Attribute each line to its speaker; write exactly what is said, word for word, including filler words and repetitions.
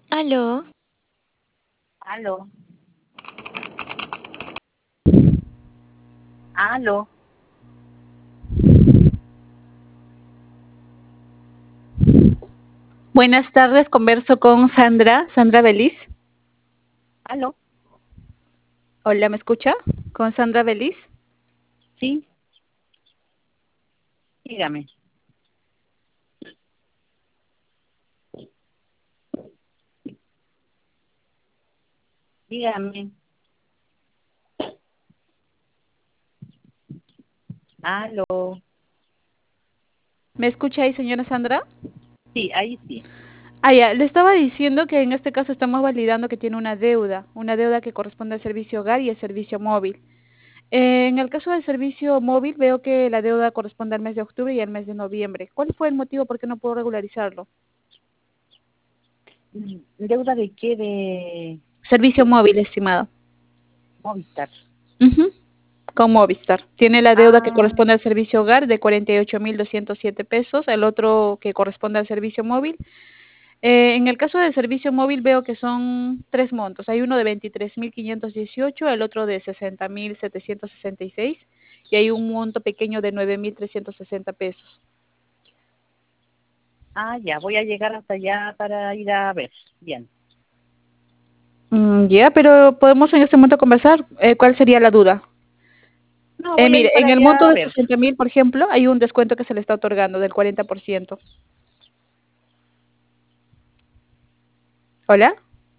Speaker 1: Aló,
Speaker 2: Aló, aló.
Speaker 3: Buenas tardes, converso con Sandra, Sandra Beliz.
Speaker 2: Aló,
Speaker 3: Hola, ¿me escucha? Con Sandra Beliz.
Speaker 2: sí, dígame. Dígame. Aló.
Speaker 3: ¿Me escucha ahí, señora Sandra?
Speaker 2: Sí, ahí sí.
Speaker 3: Ah, ya, le estaba diciendo que en este caso estamos validando que tiene una deuda, una deuda que corresponde al servicio hogar y el servicio móvil. Eh, en el caso del servicio móvil, veo que la deuda corresponde al mes de octubre y al mes de noviembre. ¿Cuál fue el motivo por qué no puedo regularizarlo?
Speaker 2: Mm, ¿Deuda de qué? De
Speaker 3: Servicio móvil, estimado.
Speaker 2: Movistar.
Speaker 3: Ujú, con Movistar. Tiene la deuda que
Speaker 2: Ah,
Speaker 3: corresponde al servicio hogar de cuarenta y ocho mil doscientos siete pesos, el otro que corresponde al servicio móvil. Eh, en el caso del servicio móvil veo que son tres montos. Hay uno de veintitrés mil quinientos dieciocho, el otro de sesenta mil setecientos sesenta y seis y hay un monto pequeño de nueve mil trescientos sesenta pesos.
Speaker 2: ah, ya, voy a llegar hasta allá para ir a ver. Bien.
Speaker 3: Mm, ya, pero podemos en este momento conversar. Eh, ¿cuál sería la duda?
Speaker 2: No,
Speaker 3: Eh,
Speaker 2: voy a
Speaker 3: mire,
Speaker 2: ir para
Speaker 3: en el
Speaker 2: allá
Speaker 3: monto
Speaker 2: a
Speaker 3: de
Speaker 2: ver.
Speaker 3: sesenta mil, por ejemplo, hay un descuento que se le está otorgando del cuarenta por ciento. ¿Hola?